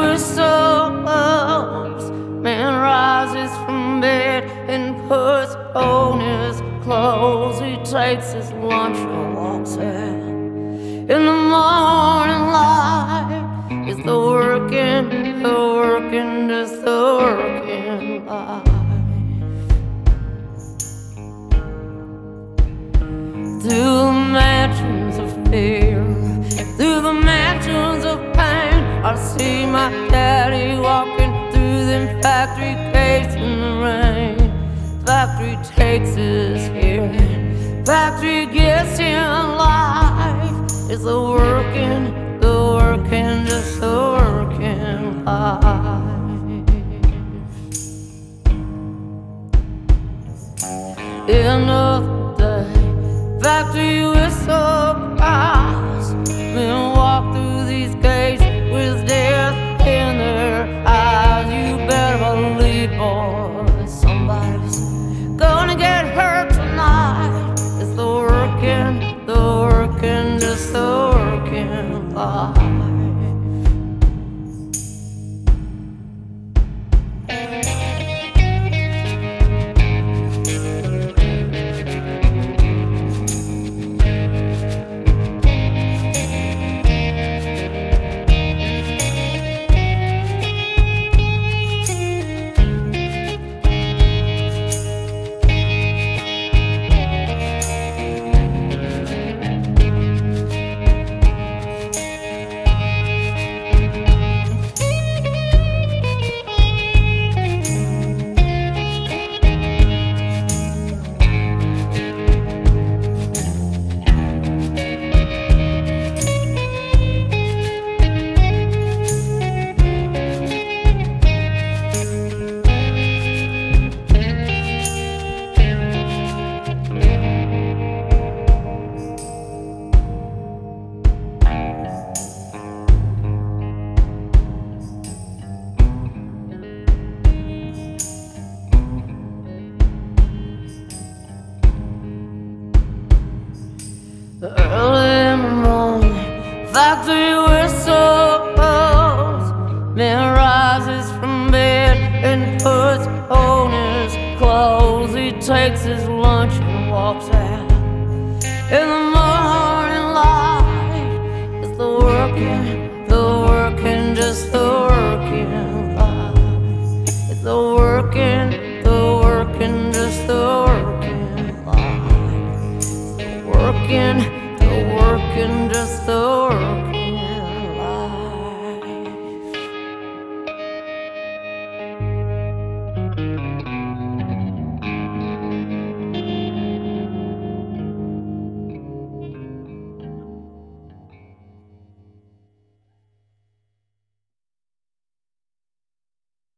whistles, man rises from bed and puts on his clothes. He takes his lunch and walks out. In the morning light is the working, just the working life. Through the mansions of fear, through the mansions of pain, I see my daddy walking through them factory gates in the rain. Factory takes his hearing, factory gets him life. It's the working, just the working life. End of the day, factory whistle cries. Men walk through these gates with death in their eyes. You better believe, boy, somebody's gonna get hurt tonight. It's the working, just the working life. Early in the morning, factory whistles. Man rises from bed and puts on his clothes. He takes his lunch and walks out.